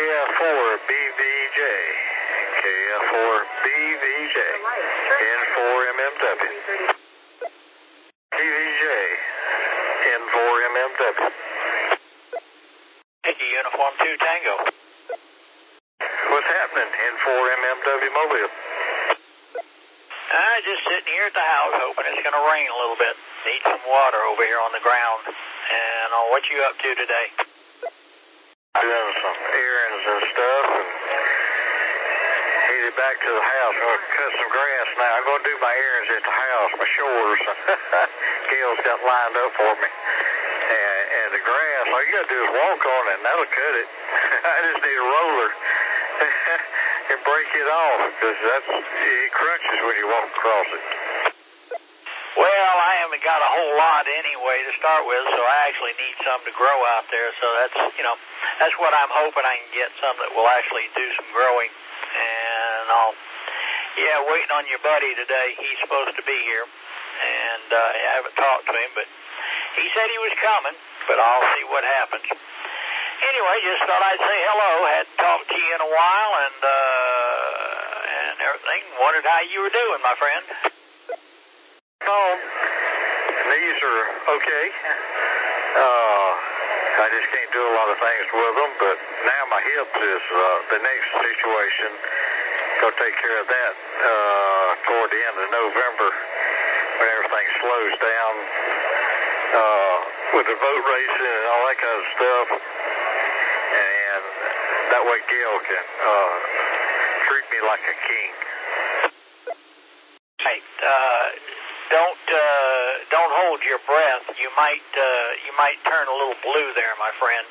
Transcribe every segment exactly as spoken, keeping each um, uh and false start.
F four B V J. K F four B V J. N four M M W. B V J. N four M M W. Hickey Uniform two Tango. What's happening? N four M M W Mobile. Uh, just sitting here at the house hoping it's going to rain a little bit. Need some water over here on the ground. And uh, what you up to today? Doing some errands and stuff and headed back to the house. I'm going to cut some grass now. I'm going to do my errands at the house, my chores. Gail's got lined up for me. And, and the grass, all you got to do is walk on it and that'll cut it. I just need a roller. And break it off because that's it crunches when you walk across it. Well, I haven't got a whole lot anyway to start with, so I actually need some to grow out there. So that's, you know, that's what I'm hoping I can get, some that will actually do some growing. And I'll, yeah, waiting on your buddy today. He's supposed to be here, and uh, I haven't talked to him, but he said he was coming. But I'll see what happens. Anyway, just thought I'd say hello. Hadn't talked to you in a while, and uh, and everything. Wondered how you were doing, my friend. Oh, knees are okay. Uh, I just can't do a lot of things with them, but now my hip is uh, the next situation. Go take care of that uh, toward the end of November when everything slows down uh, with the boat racing and all that kind of stuff. And that way Gail can uh, treat me like a king. Hey, uh, don't uh, don't hold your breath. You might uh, you might turn a little blue there, my friend.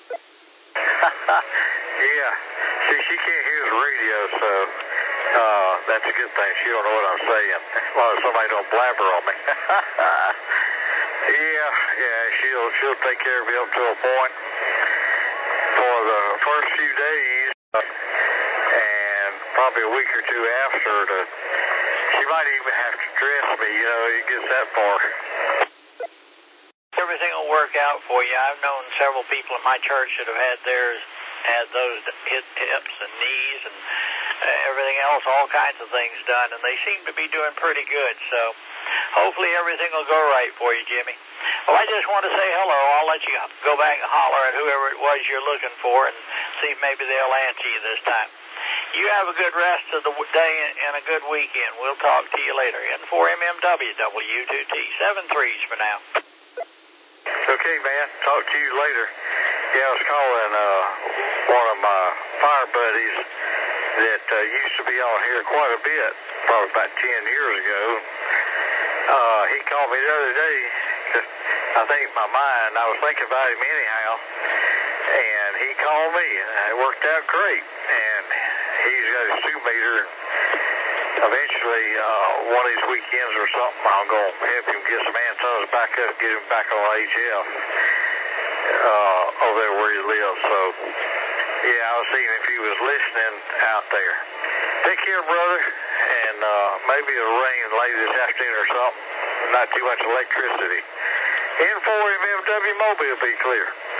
Yeah, she she can't hear the radio, so uh, that's a good thing. She don't know what I'm saying. As long as somebody don't blabber on me. Yeah, yeah, she'll she'll take care of me up to a point. For the first few days, uh, and probably a week or two after, to, she might even have to dress me, you know, it gets that far. Everything will work out for you. I've known several people in my church that have had theirs, had those hip, hips and knees and uh, everything else, all kinds of things done, and they seem to be doing pretty good, so hopefully everything will go right for you, Jimmy. Well, I just want to say hello. I'll let you go back and holler at whoever it was you're looking for and see if maybe they'll answer you this time. You have a good rest of the day and a good weekend. We'll talk to you later. N four M M W, W two T, seven threes for now. Okay, man. Talk to you later. Yeah, I was calling uh, one of my fire buddies that uh, used to be on here quite a bit, probably about ten years ago. Uh, he called me the other day. I think in my mind, I was thinking about him anyhow, and he called me, and it worked out great. And he's got his two meter. Eventually, uh, one of these weekends or something, I'm going to help him get some antennas back up, get him back on H F uh, over there where he lives. So, yeah, I was seeing if he was listening out there. Take care, brother, and uh, maybe it'll rain late this afternoon or something. Not too much electricity. N four M M W Mobile, be clear.